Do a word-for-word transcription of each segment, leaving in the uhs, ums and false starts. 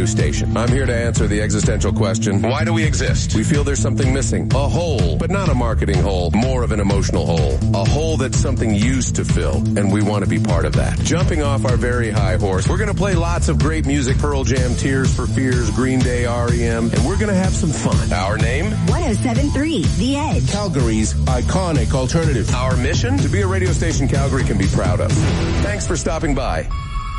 station. I'm here to answer the existential question, why do we exist? We feel there's something missing. A hole, but not a marketing hole, more of an emotional hole. A hole that something used to fill, and we want to be part of that. Jumping off our very high horse, we're going to play lots of great music, Pearl Jam, Tears for Fears, Green Day, R E M, and we're going to have some fun. Our name? one oh seven point three The Edge. Calgary's iconic alternative. Our mission? To be a radio station Calgary can be proud of. Thanks for stopping by.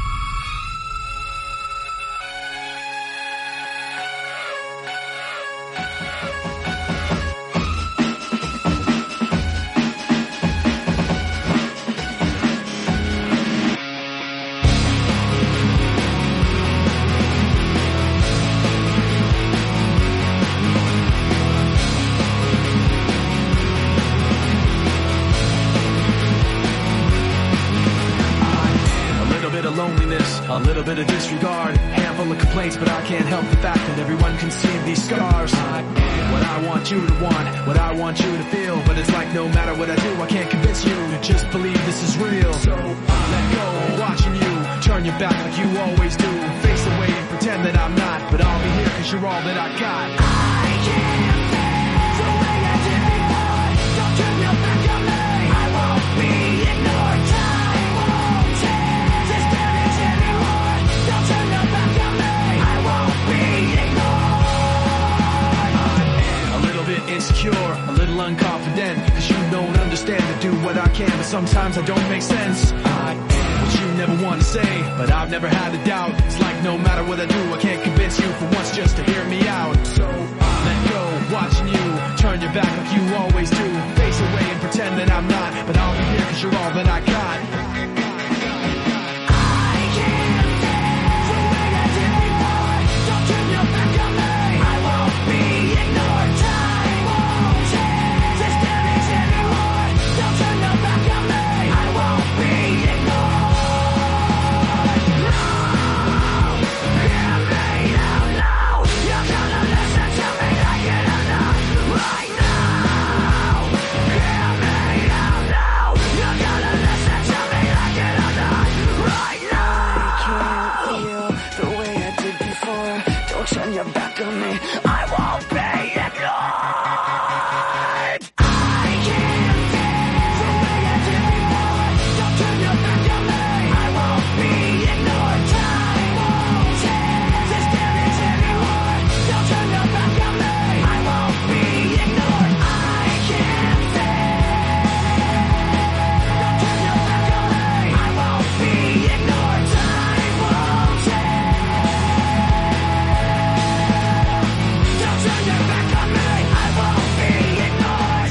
A little bit of disregard, handful of complaints, but I can't help the fact that everyone can see these scars. I am what I want you to want, what I want you to feel, but it's like no matter what I do, I can't convince you to just believe this is real. So I let go, watching you turn your back like you always do, face away and pretend that I'm not, but I'll be here cause you're all that I got. I can't face the way I did before, don't turn your back on me, I won't be ignored. Time won't take this damage anymore, don't turn your back on me, I won't be ignored. I'm a little bit insecure, a little unconfident, cause you don't understand to do what I can, but sometimes I don't make sense. I am what you never want to say, but I've never had a doubt. It's like no matter what I do, I can't convince you for once just to hear me out. So I let go, watching you turn your back like you always do, face away and pretend that I'm not, but I'll be here cause you're all that I got. I can't face the way I did before, don't turn your back on me, I won't be ignored. Time won't take this damage anymore, don't turn your back on me, I won't be ignored. Turn your back on me, I won't be ignored. I can't face the way I did before, don't turn your back on me, I won't be ignored. Time won't take this damage anymore, don't turn your back on me, I won't be ignored. I can't face, don't turn your back on me, I won't be ignored. Time won't take, turn your back on me, I won't be ignored.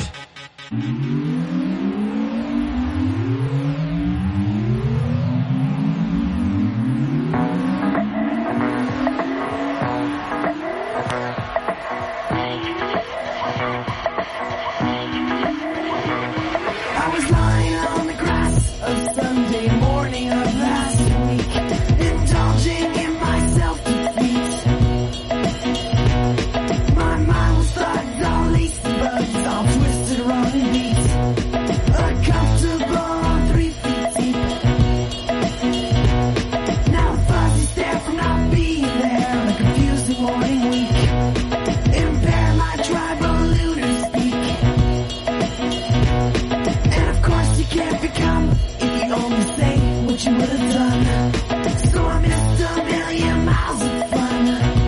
I was lying on the grass a Sunday morning of last week, indulging in my self-defeat. My mind was thugs, all lacy bugs, all twisted, wrong and beat. Uncomfortable on three feet deep. Now a fuzzy stare from not being there on a confusing morning week. Impair my tribal lunar speak. And of course you can't become if you only say what you would have done. So I missed a million miles of fun.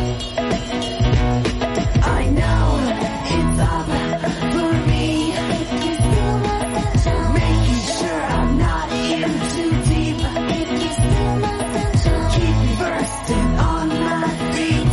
I know it's up for me, making sure I'm not in too deep. Keep me bursting on my feet.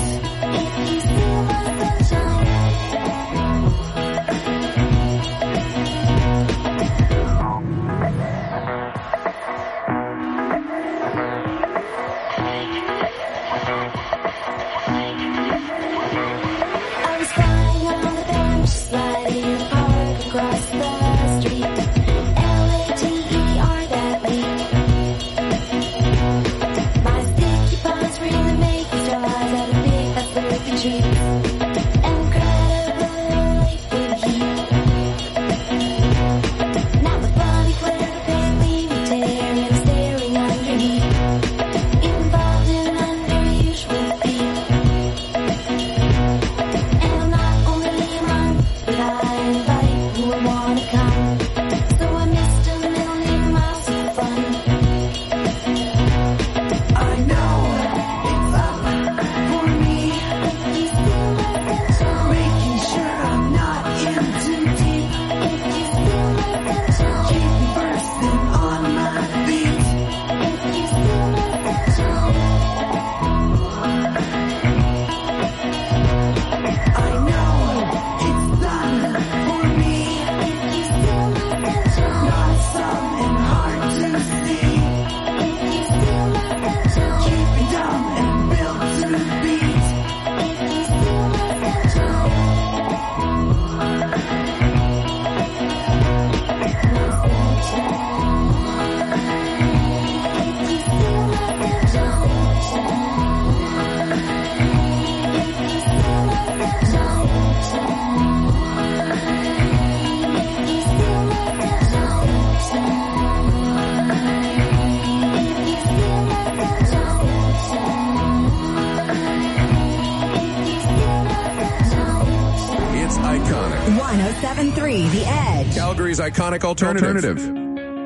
one oh seven point three The Edge. Calgary's iconic alternative. alternative.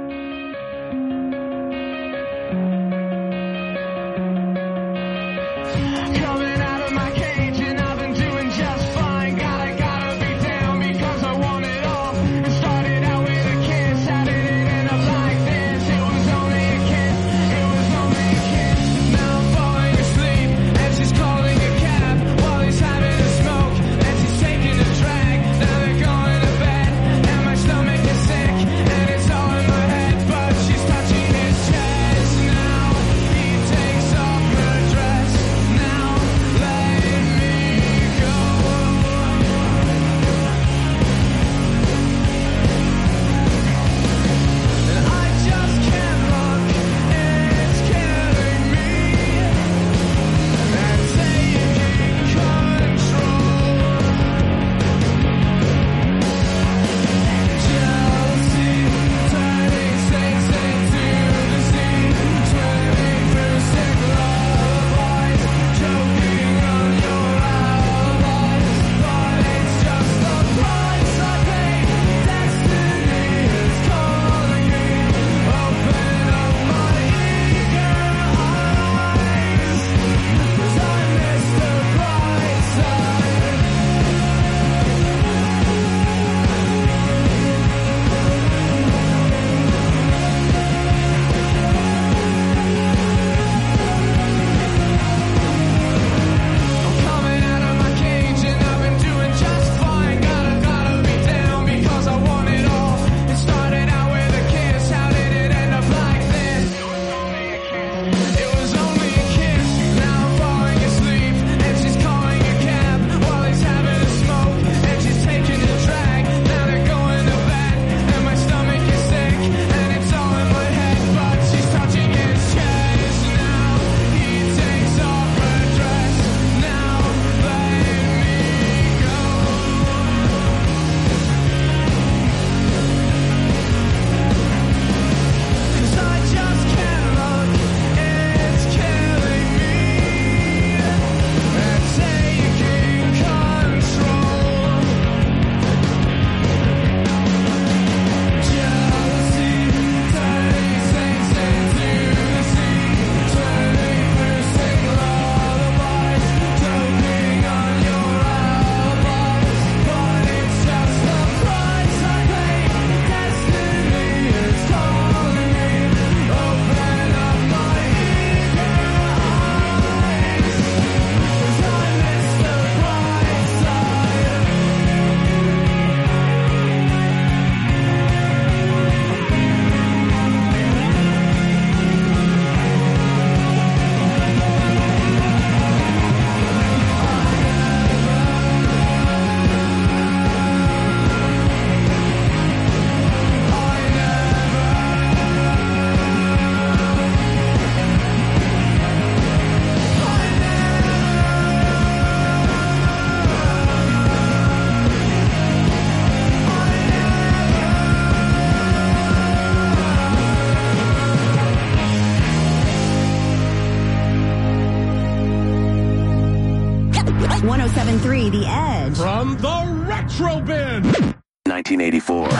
one oh seven point three The Edge. From the Retro Bin. nineteen eighty-four.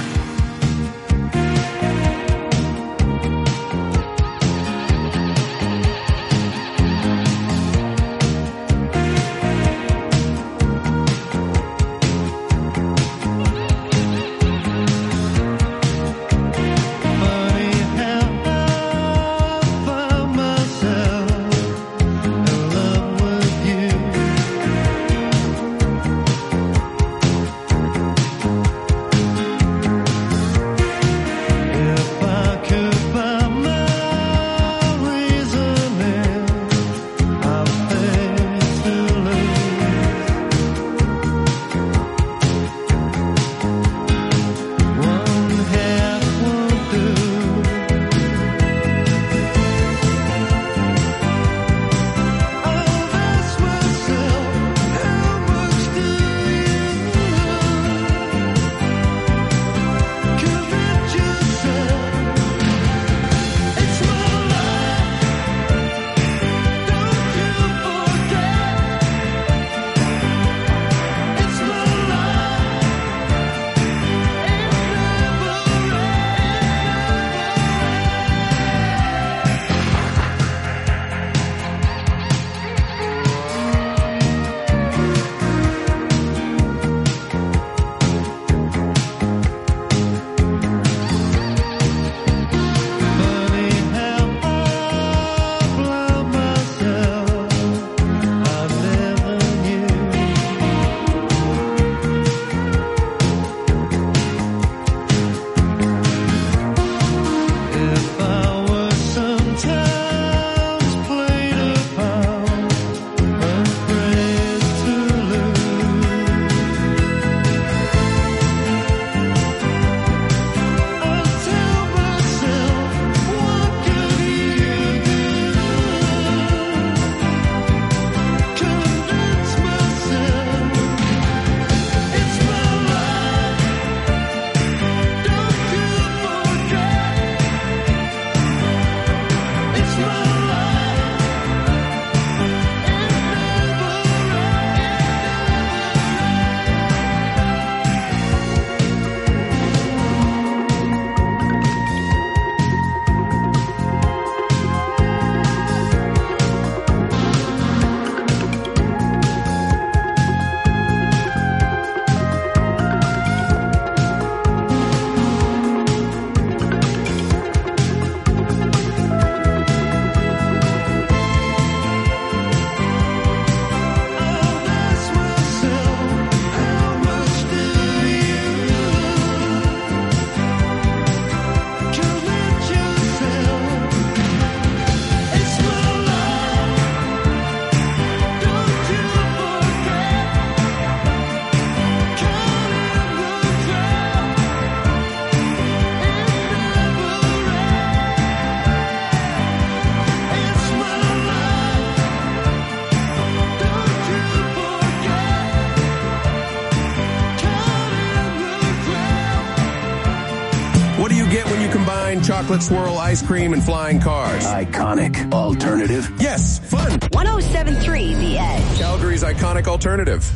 Myself chocolate swirl ice cream and flying cars. Iconic alternative. Yes, fun. one oh seven point three The Edge. Calgary's iconic alternative.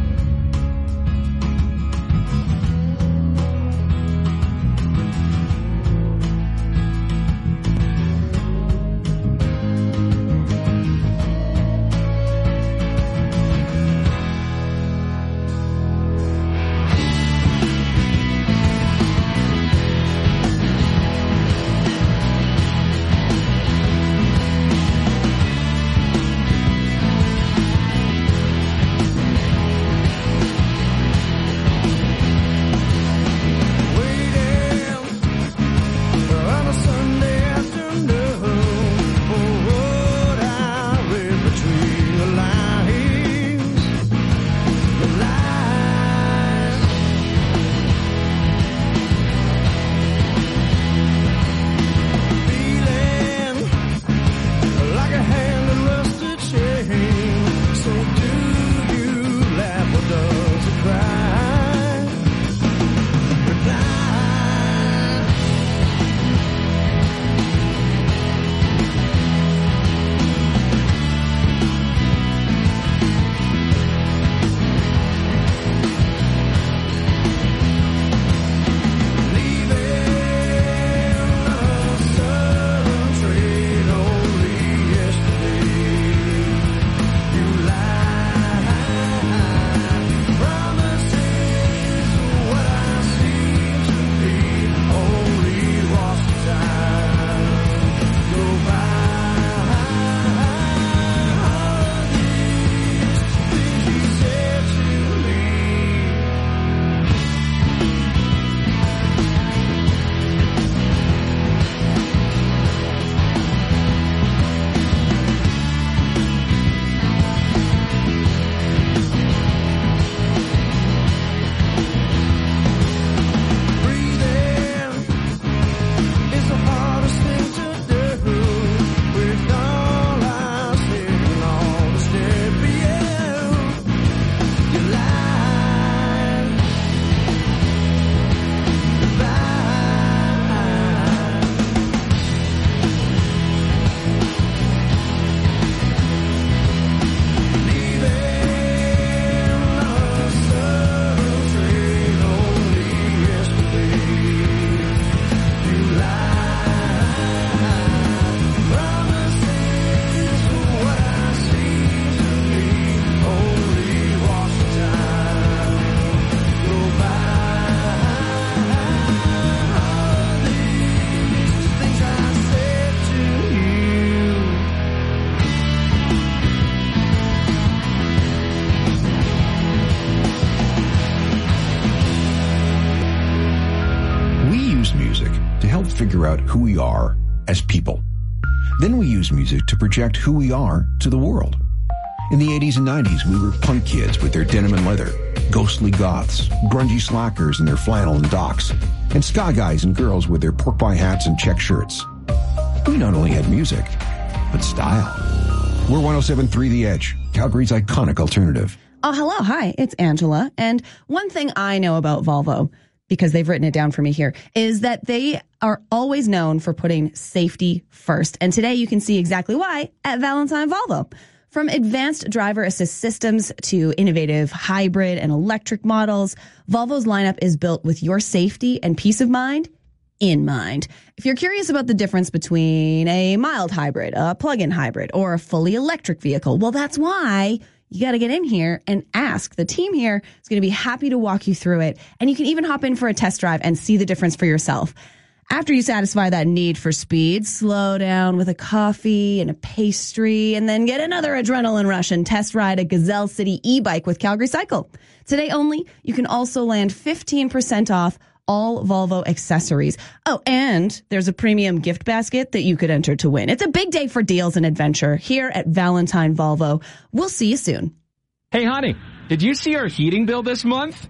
Figure out who we are as people. Then we use music to project who we are to the world. In the eighties and nineties, we were punk kids with their denim and leather, ghostly goths, grungy slackers in their flannel and docks, and ska guys and girls with their pork pie hats and check shirts. We not only had music, but style. We're one oh seven point three The Edge, Calgary's iconic alternative. Oh, hello. Hi, it's Angela. And one thing I know about Volvo, because they've written it down for me here, is that they are always known for putting safety first. And today you can see exactly why at Valentine Volvo. From advanced driver assist systems to innovative hybrid and electric models, Volvo's lineup is built with your safety and peace of mind in mind. If you're curious about the difference between a mild hybrid, a plug-in hybrid, or a fully electric vehicle, well, that's why you got to get in here and ask. The team here is going to be happy to walk you through it. And you can even hop in for a test drive and see the difference for yourself. After you satisfy that need for speed, slow down with a coffee and a pastry, and then get another adrenaline rush and test ride a Gazelle City e-bike with Calgary Cycle. Today only, you can also land fifteen percent off all Volvo accessories. Oh, and there's a premium gift basket that you could enter to win. It's a big day for deals and adventure here at Valentine Volvo. We'll see you soon. Hey, honey, did you see our heating bill this month?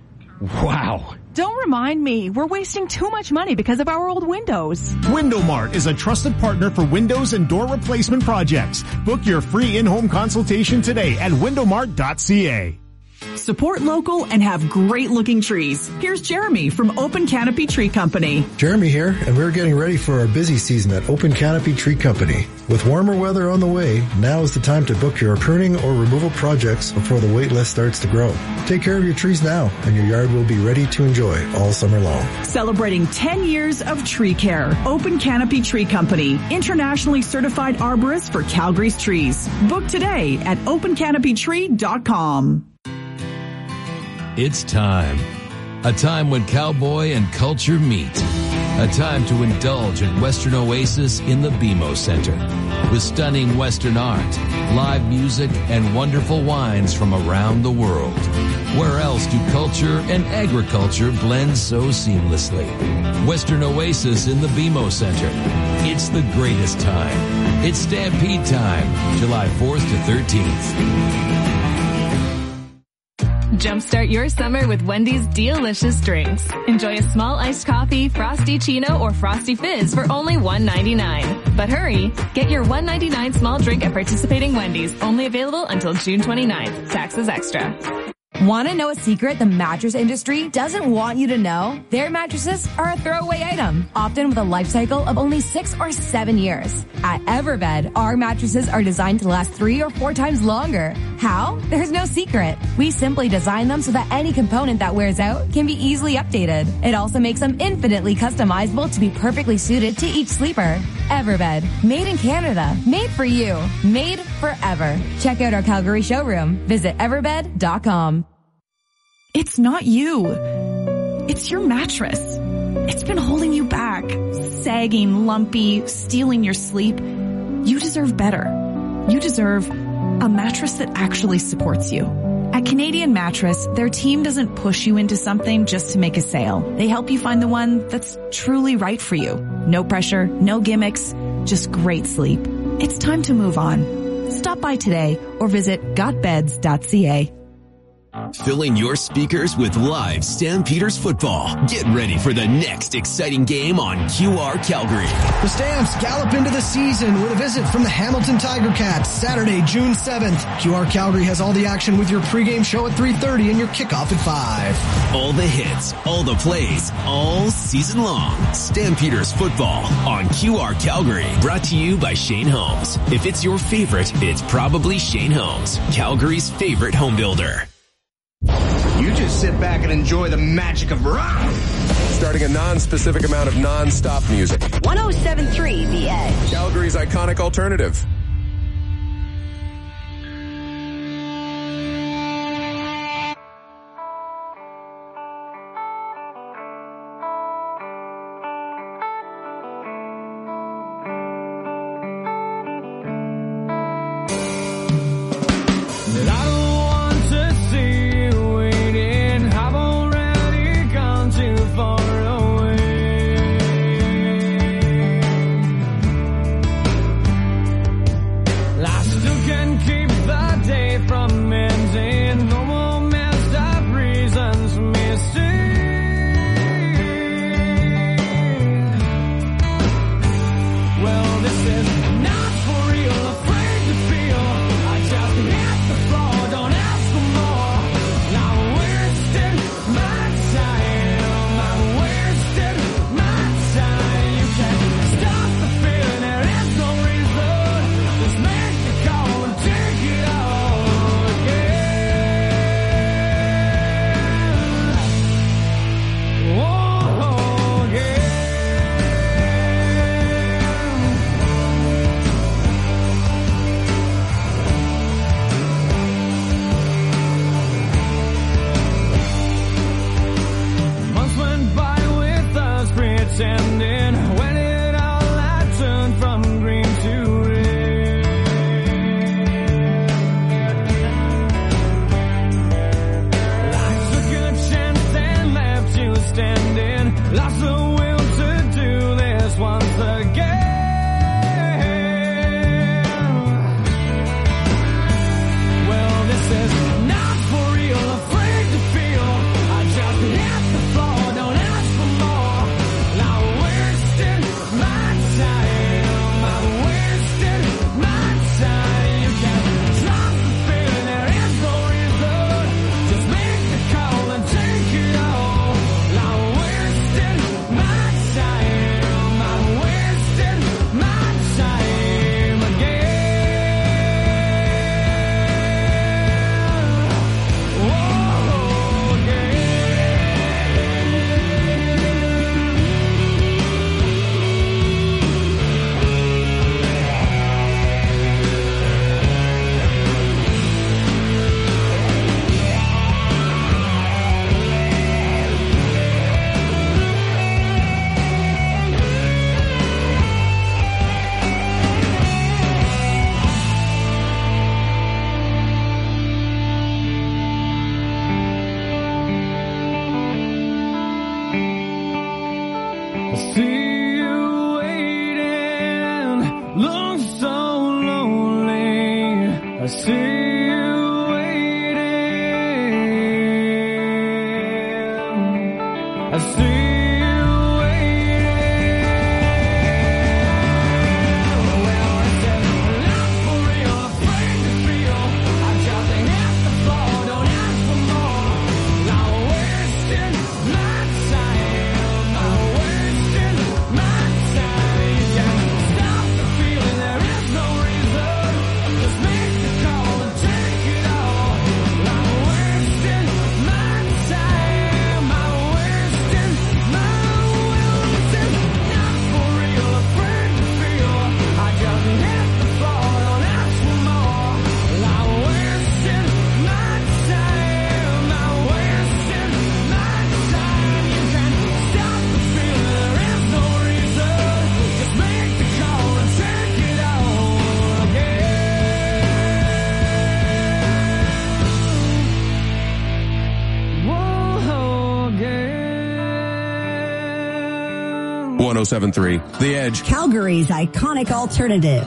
Wow. Don't remind me. We're wasting too much money because of our old windows. Window Mart is a trusted partner for windows and door replacement projects. Book your free in-home consultation today at window mart dot c a. support local, and have great-looking trees. Here's Jeremy from Open Canopy Tree Company. Jeremy here, and we're getting ready for our busy season at Open Canopy Tree Company. With warmer weather on the way, now is the time to book your pruning or removal projects before the wait list starts to grow. Take care of your trees now, and your yard will be ready to enjoy all summer long. Celebrating ten years of tree care. Open Canopy Tree Company, internationally certified arborist for Calgary's trees. Book today at open canopy tree dot com. It's time. A time when cowboy and culture meet. A time to indulge at Western Oasis in the B M O Center. With stunning Western art, live music, and wonderful wines from around the world. Where else do culture and agriculture blend so seamlessly? Western Oasis in the B M O Center. It's the greatest time. It's Stampede time, July fourth to thirteenth. Jumpstart your summer with Wendy's delicious drinks. Enjoy a small iced coffee, Frosty Chino, or Frosty Fizz for only one ninety-nine. But hurry, get your one ninety-nine small drink at participating Wendy's. Only available until June twenty-ninth. Taxes extra. Want to know a secret the mattress industry doesn't want you to know? Their mattresses are a throwaway item, often with a life cycle of only six or seven years. At Everbed, our mattresses are designed to last three or four times longer. How? There's no secret. We simply design them so that any component that wears out can be easily updated. It also makes them infinitely customizable to be perfectly suited to each sleeper. Everbed, made in Canada, made for you, made forever. Check out our Calgary showroom. Visit everbed dot com. It's not you. It's your mattress. It's been holding you back, sagging, lumpy, stealing your sleep. You deserve better. You deserve a mattress that actually supports you. At Canadian Mattress, their team doesn't push you into something just to make a sale. They help you find the one that's truly right for you. No pressure, no gimmicks, just great sleep. It's time to move on. Stop by today or visit got beds dot c a. Filling your speakers with live Stampeders football. Get ready for the next exciting game on Q R Calgary. The Stamps gallop into the season with a visit from the Hamilton Tiger Cats Saturday, June seventh. Q R Calgary has all the action with your pregame show at three thirty and your kickoff at five. All the hits, all the plays, all season long. Stampeders football on Q R Calgary. Brought to you by Shane Homes. If it's your favorite, it's probably Shane Homes, Calgary's favorite home builder. You just sit back and enjoy the magic of rock. Starting a non-specific amount of non-stop music. one oh seven point three The Edge. Calgary's iconic alternative. see you waiting. I see. one oh seven point three The Edge. Calgary's iconic alternative.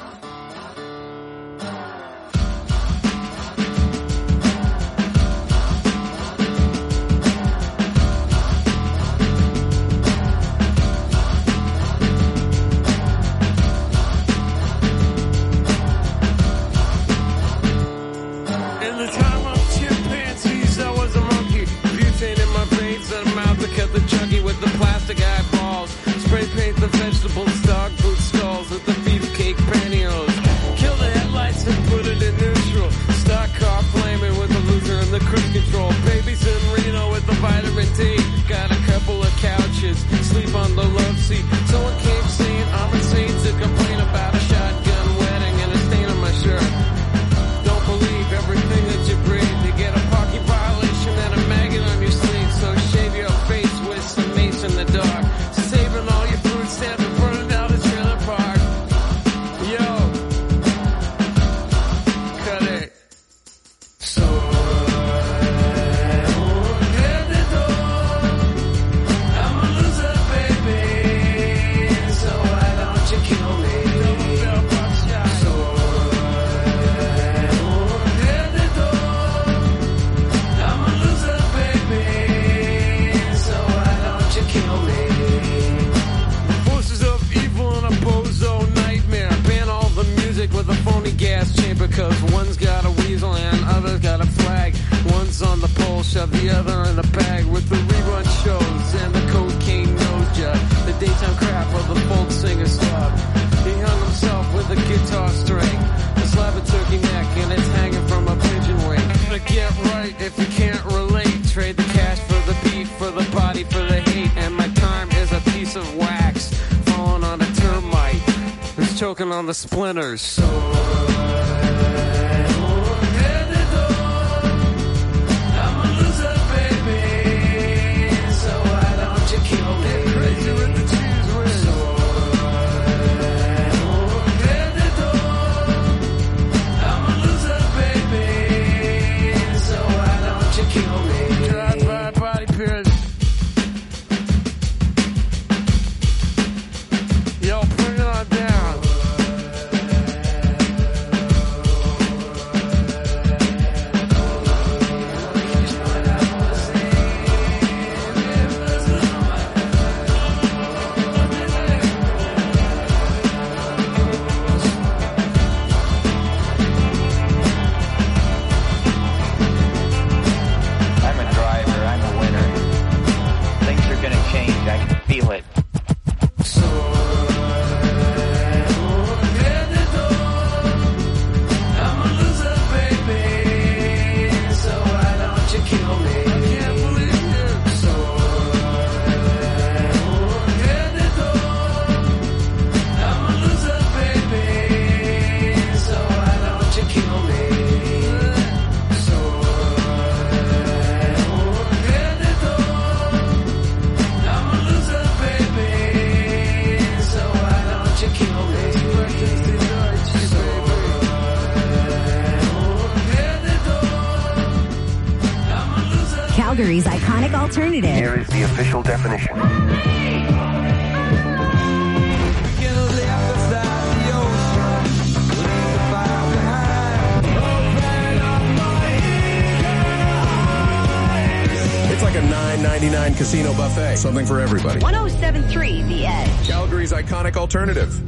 Choking on the splinters. So Calgary's iconic alternative. Here is the official definition. casino buffet. Something for everybody. one oh seven point three The Edge. Calgary's iconic alternative.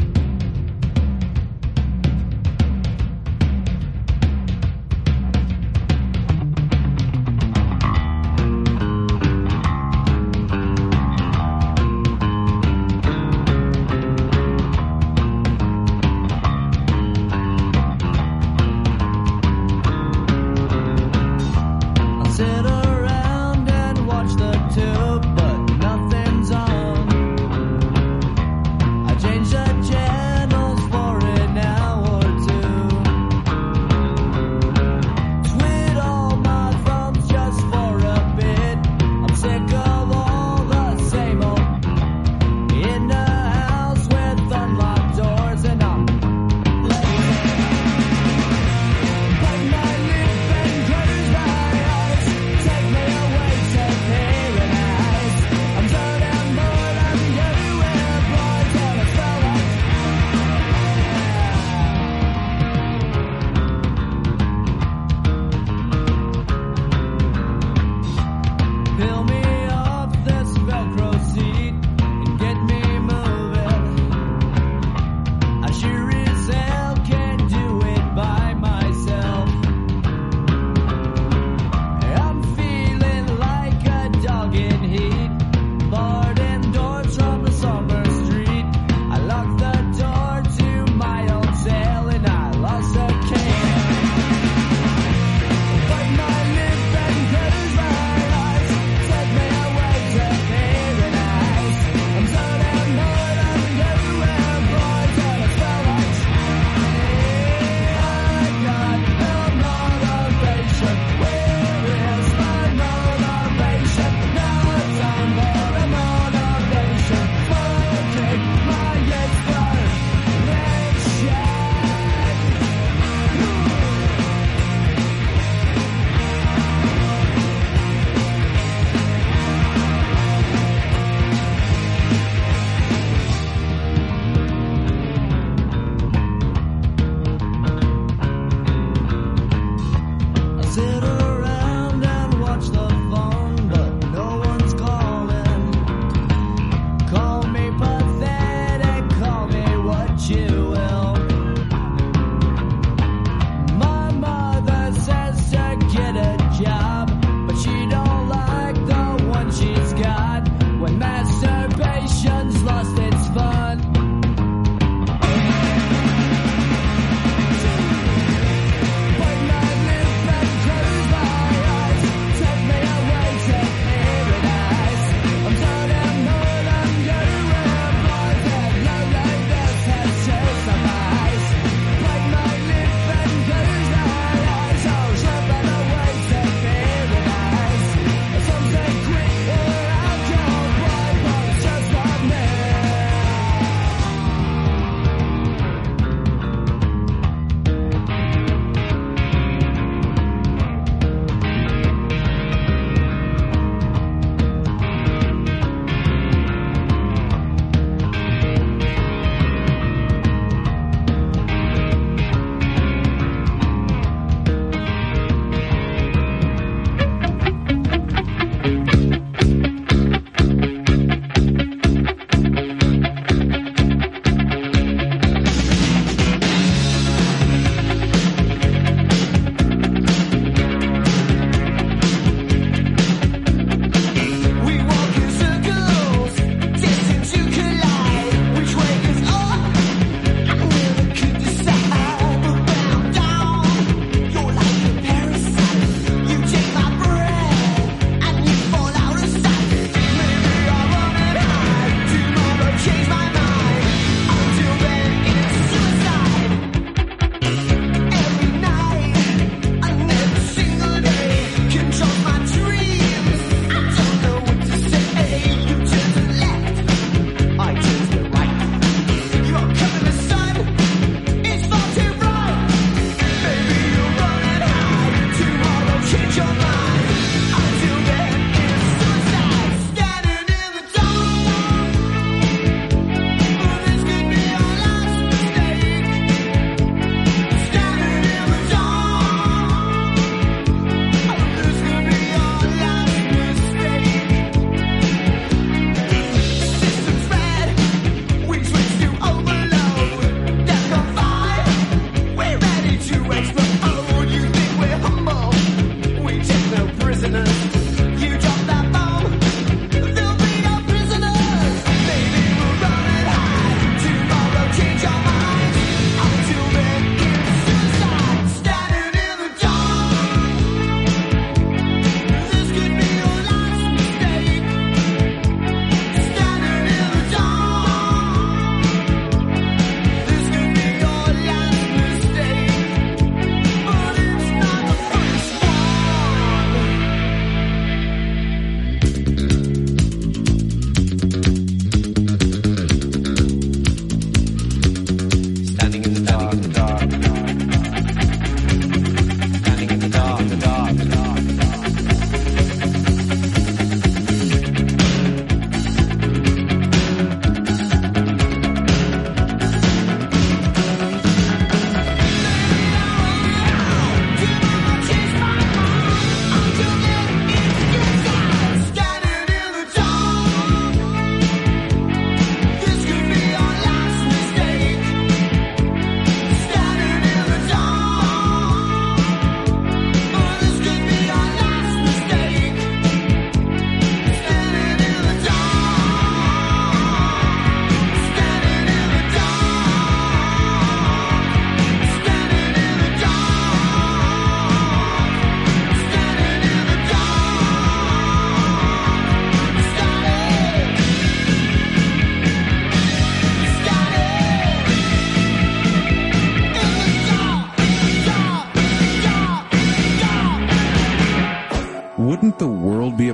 Change the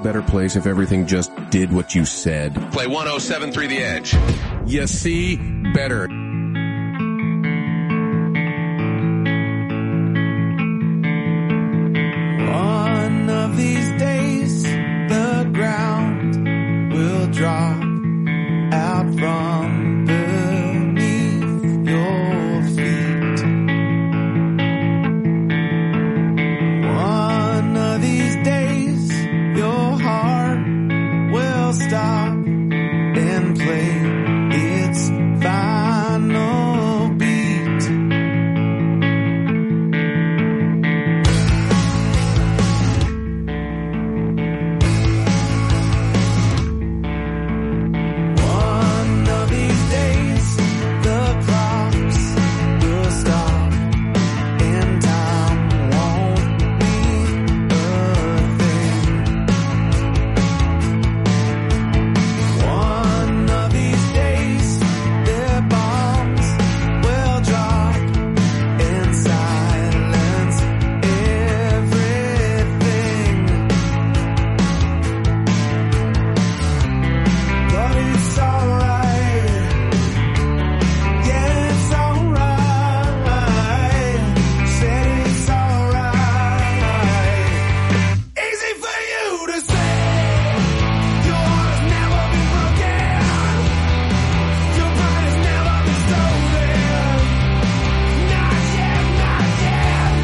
better place if everything just did what you said? Play one oh seven point three The Edge. You see, better. One of these days, the ground will drop out from beneath your feet. One of these days, your heart will stop and play its final beat. One of these days, the clocks will stop and time won't be a thing. One of these days, their bombs will drop and silence everything. But it's alright. Yeah, it's alright. Said it's alright. Easy for you to say. Your heart has never been broken. Your pride has never been stolen. Not yet, not yet.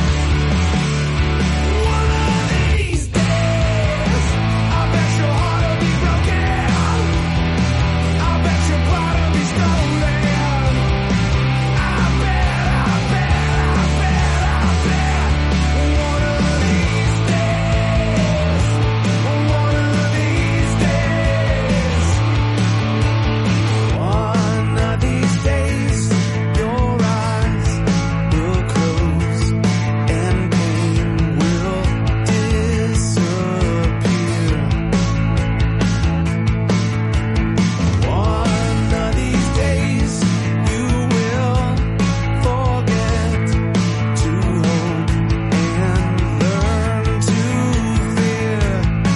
One of these days, I bet your heart will be broken. I bet your pride will be stolen. I bet, I bet, I bet, I bet. One of these days. One of these days. One of these days, your eyes will close and pain will disappear. One of these days, you will forget to hope and learn to fear.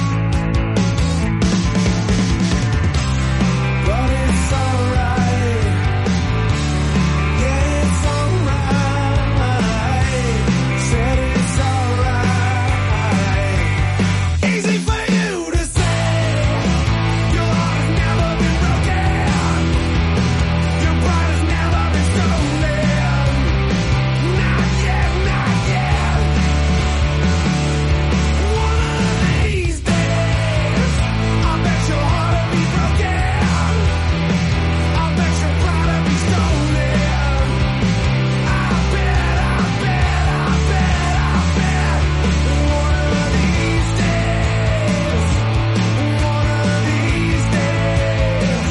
But it's alright. Yeah, it's alright. Said it's alright. Easy for you to say. Your heart has never been broken. Your pride has never been stolen. Not yet, not yet. One of these days, I bet your heart will be broken. I bet your pride will be stolen. I bet, I bet, I bet, I bet. One of these days. One of these days.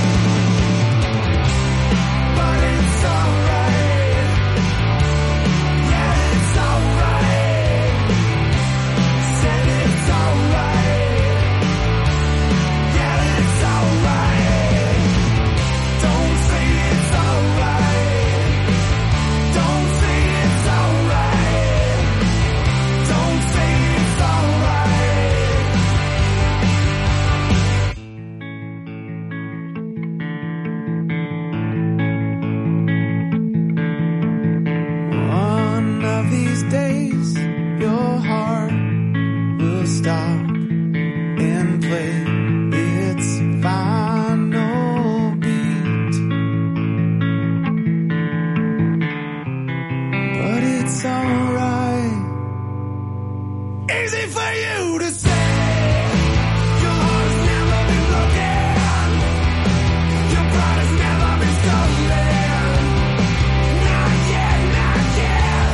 But it's alright. Yeah, it's alright. Said it's alright. Yeah, it's alright. Don't say it's alright. Don't say it's alright. Don't say it's alright. One of these days, your heart will stop and play its final beat. But it's alright. Easy for you to say. Your heart has never been broken. Your pride has never been stolen. Not yet, not yet.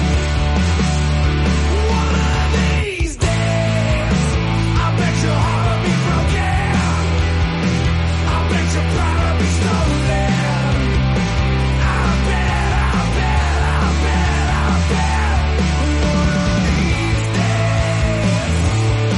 One of these days, I bet your heart will be broken. I bet your pride will be stolen. I bet, I bet, I bet, I bet. One of these days.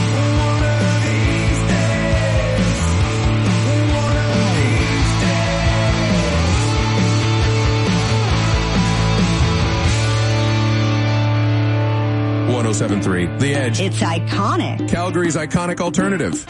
one oh seven point three, The Edge. It's iconic. Calgary's iconic alternative.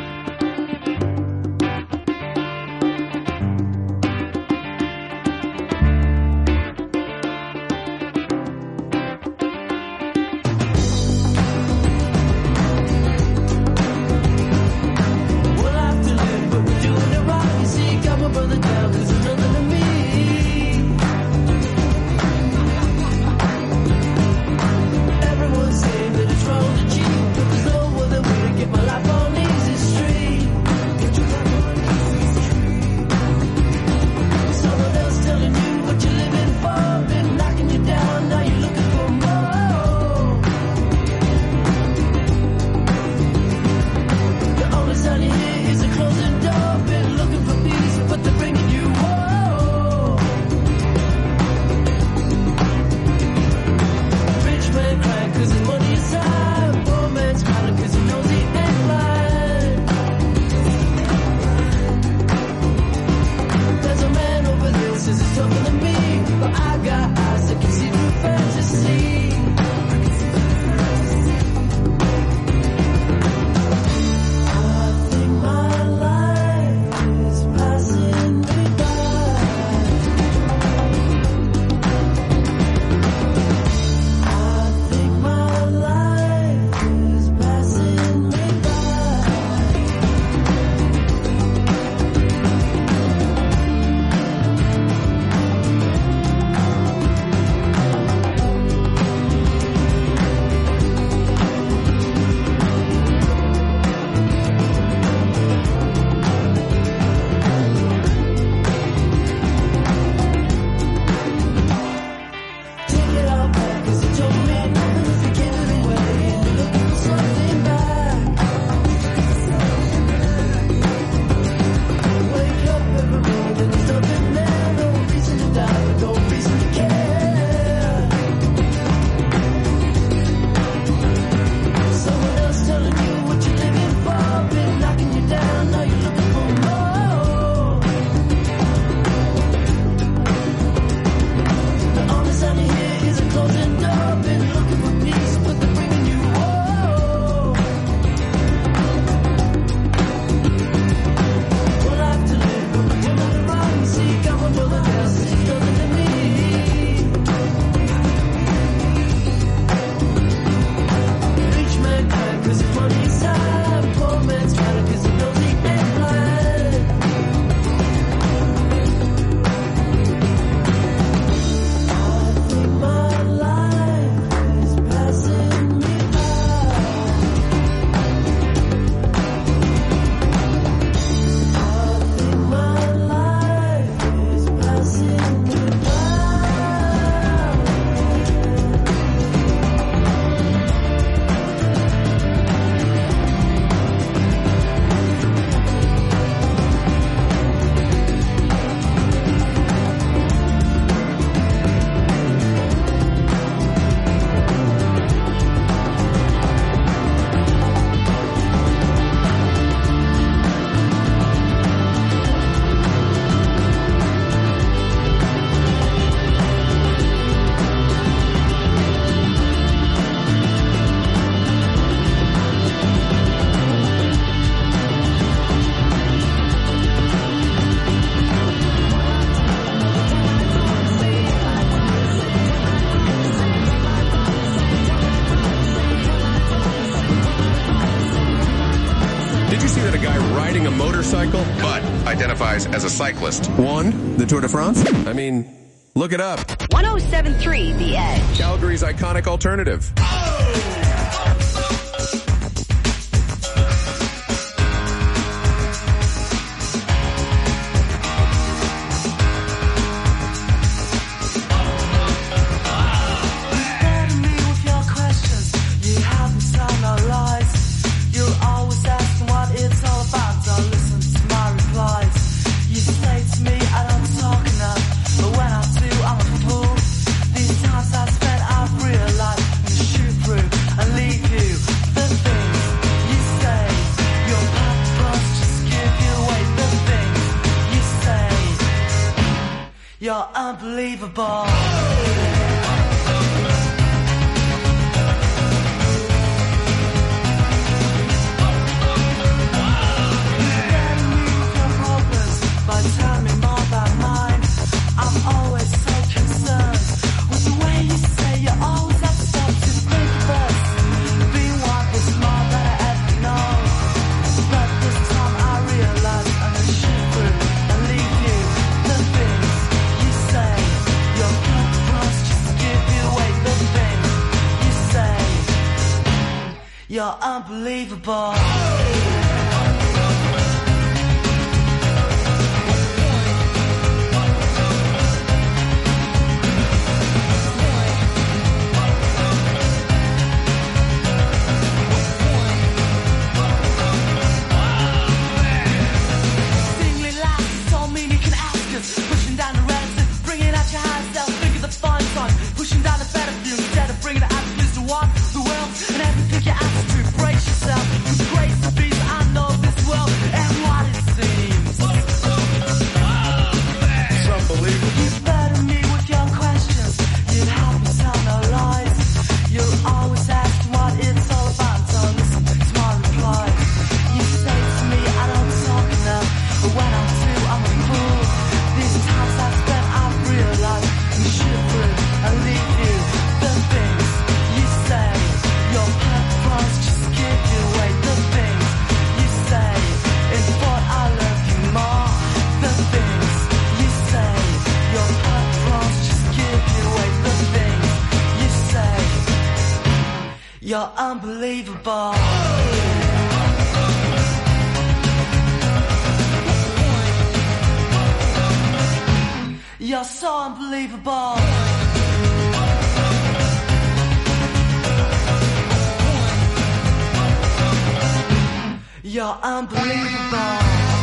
motorcycle, but identifies as a cyclist. Won the Tour de France? I mean, look it up. one oh seven point three The Edge. Calgary's iconic alternative. You're unbelievable. You're unbelievable. Pushing down the ranks, bringing out your high self, think of the fun song. Pushing down the battlefield instead of bringing the attitudes to walk the world and have to pick your attitude, brace yourself. With grace and peace, I know this world and what it seems. It's unbelievable. You burden me with your questions. You help me tell no lies. You always ask what it's all about. So listen to my reply. You say to me, I don't talk enough, but when I do, I'm a fool. These times I've spent, I've realized you should prove I leave you. The things you say, your pet promise just give you away. The things you say, is what I love you more. The things you say, your pet promise just give you away. The things you say, you're unbelievable. You're so unbelievable. You're unbelievable.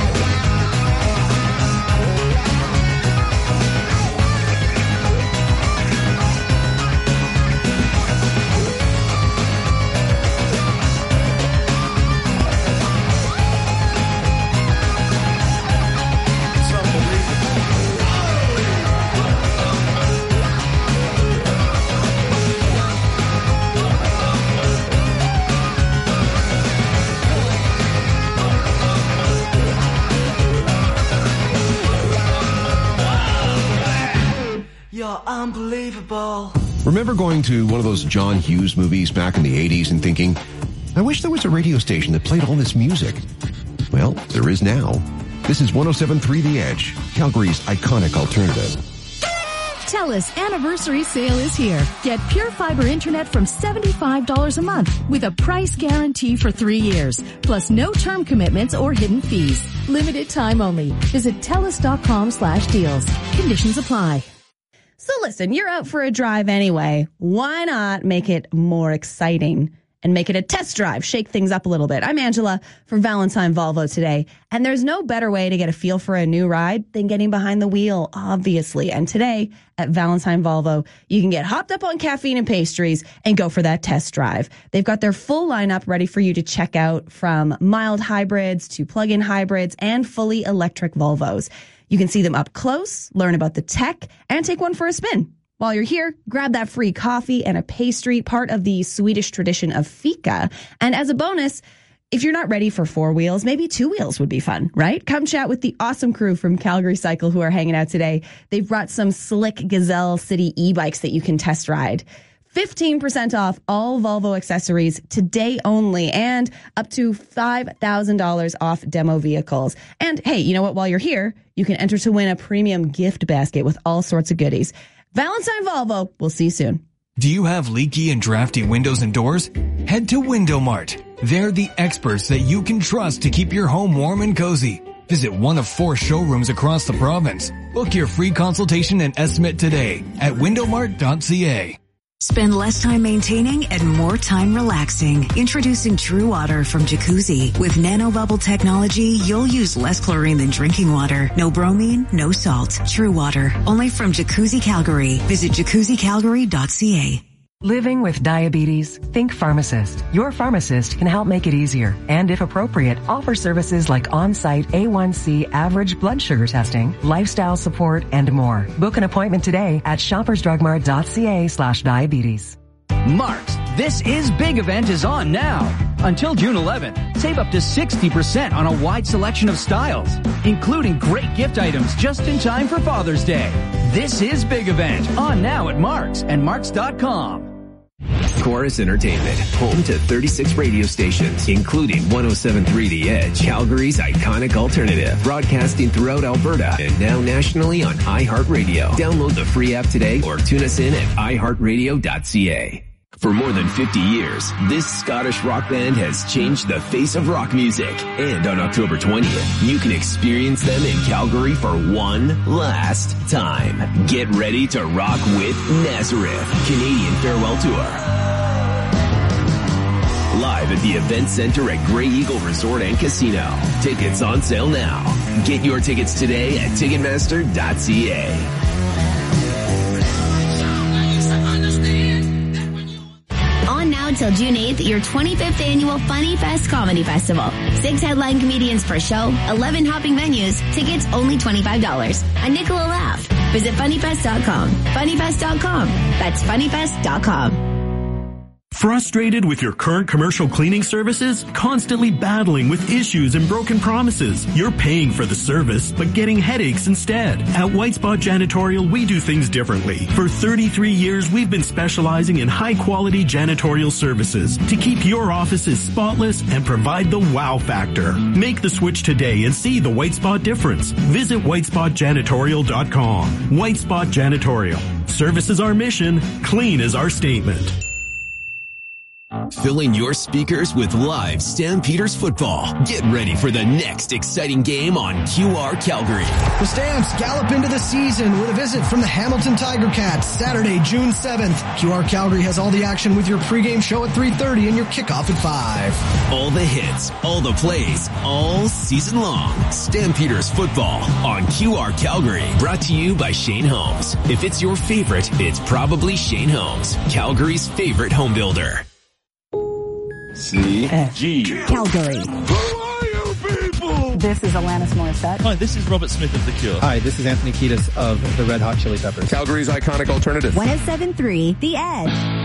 You're unbelievable. Remember going to one of those John Hughes movies back in the eighties and thinking, I wish there was a radio station that played all this music. Well, there is now. This is one oh seven point three The Edge, Calgary's iconic alternative. TELUS anniversary sale is here. Get Pure Fiber Internet from seventy-five dollars a month with a price guarantee for three years, plus no term commitments or hidden fees. Limited time only. Visit TELUS.com slash deals. Conditions apply. So listen, you're out for a drive anyway. Why not make it more exciting and make it a test drive? Shake things up a little bit. I'm Angela for Valentine Volvo today. And there's no better way to get a feel for a new ride than getting behind the wheel, obviously. And today at Valentine Volvo, you can get hopped up on caffeine and pastries and go for that test drive. They've got their full lineup ready for you to check out, from mild hybrids to plug-in hybrids and fully electric Volvos. You can see them up close, learn about the tech, and take one for a spin. While you're here, grab that free coffee and a pastry, part of the Swedish tradition of fika. And as a bonus, if you're not ready for four wheels, maybe two wheels would be fun, right? Come chat with the awesome crew from Calgary Cycle who are hanging out today. They've brought some slick Gazelle City e-bikes that you can test ride. fifteen percent off all Volvo accessories today only, and up to five thousand dollars off demo vehicles. And hey, you know what? While you're here, you can enter to win a premium gift basket with all sorts of goodies. Valentine Volvo. We'll see you soon. Do you have leaky and drafty windows and doors? Head to Window Mart. They're the experts that you can trust to keep your home warm and cozy. Visit one of four showrooms across the province. Book your free consultation and estimate today at window mart dot c a. Spend less time maintaining and more time relaxing. Introducing True Water from Jacuzzi. With nanobubble technology, you'll use less chlorine than drinking water. No bromine, no salt. True Water. Only from Jacuzzi Calgary. Visit jacuzzi calgary dot c a. Living with diabetes? Think pharmacist. Your pharmacist can help make it easier and, if appropriate, offer services like on-site A one C average blood sugar testing, lifestyle support, and more. Book an appointment today at shoppers drug mart dot c a slash diabetes. Mark's This Is Big event is on now. Until June eleventh, save up to sixty percent on a wide selection of styles, including great gift items just in time for Father's Day. This Is Big event on now at Mark's and marks dot com. Chorus Entertainment, home to thirty-six radio stations, including one oh seven point three The Edge, Calgary's iconic alternative, broadcasting throughout Alberta and now nationally on iHeartRadio. Download the free app today or tune us in at i heart radio dot c a. For more than fifty years, this Scottish rock band has changed the face of rock music. And on October twentieth, you can experience them in Calgary for one last time. Get ready to rock with Nazareth, Canadian Farewell Tour. Live at the Event Center at Grey Eagle Resort and Casino. Tickets on sale now. Get your tickets today at Ticketmaster dot c a. On now till June eighth, your twenty-fifth annual Funny Fest Comedy Festival. Six headline comedians per show, eleven hopping venues, tickets only twenty-five dollars. A nickel a laugh. Visit funny fest dot com. funny fest dot com. That's funny fest dot com. Frustrated with your current commercial cleaning services? Constantly battling with issues and broken promises? You're paying for the service, but getting headaches instead. At White Spot Janitorial, we do things differently. For thirty-three years, we've been specializing in high-quality janitorial services to keep your offices spotless and provide the wow factor. Make the switch today and see the White Spot difference. Visit white spot janitorial dot com. White Spot Janitorial. Service is our mission. Clean is our statement. Filling your speakers with live Stampeders football. Get ready for the next exciting game on Q R Calgary. The Stamps gallop into the season with a visit from the Hamilton Tiger Cats Saturday, June seventh. Q R Calgary has all the action with your pregame show at three thirty and your kickoff at five. All the hits, all the plays, all season long. Stampeders football on Q R Calgary. Brought to you by Shane Homes. If it's your favorite, it's probably Shane Homes, Calgary's favorite home builder. C G Calgary. Who are you people? This is Alanis Morissette. Hi, this is Robert Smith of The Cure. Hi, this is Anthony Kiedis of the Red Hot Chili Peppers. Calgary's iconic alternative. one oh seven point three The Edge.